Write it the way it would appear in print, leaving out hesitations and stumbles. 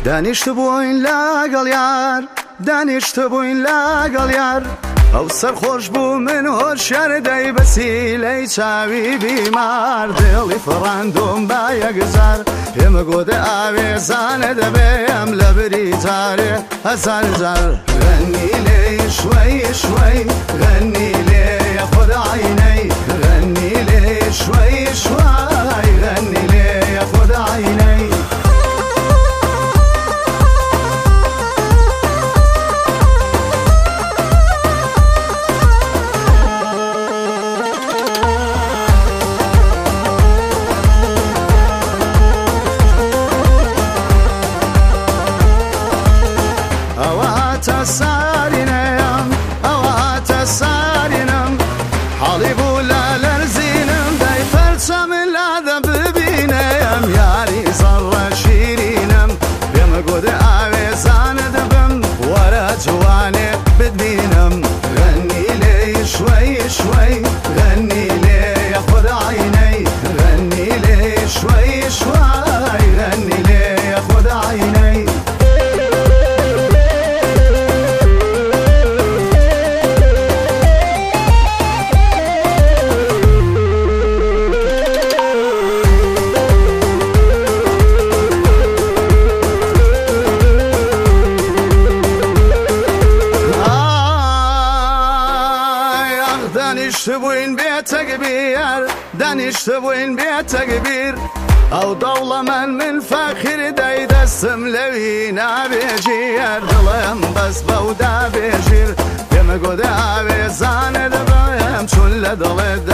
دانیشت بووین لەگەڵ یار دانیشت بووین لەگەڵ یار ئەو سەرخۆش بوو من هۆشیار دەی بەسیلەی چاوی بیمار دڵی فڕاندۆم با یەکجار ئێمە گۆدە ئاوێزانە دەبێ ئەم لە بری تارێ هەزار جار غەنی لێ شوەی شوەی غەنی لێ خۆد عینەی غەنی لێ شوەی شوەی غەنی لێ خۆد عینەی سارینم ئەواتە سارینم حاڵی بوو لە لەرزینم دای پەرچەم لادە ببینەم یاری زەڕە شیرینم پێمە گۆدە ئاوێزانە دەبم وەرە جوانێ ببینم غەنی لێ شوەی شوەی غەنی لێ خۆد عینەی غەنی لێ شوەی شوەی غەنی لێ خۆد عینەی دانیشت بووین بێتەکبیر دانیشت بووین بێتەکبیر ئەو دەوڵەمەند من فەخر دەی دەستم لەوی نابێژیر دڵم بەس بەو دابێژیر پێمە گۆدە ئاوێزانە دەبەم چون لە دڵێت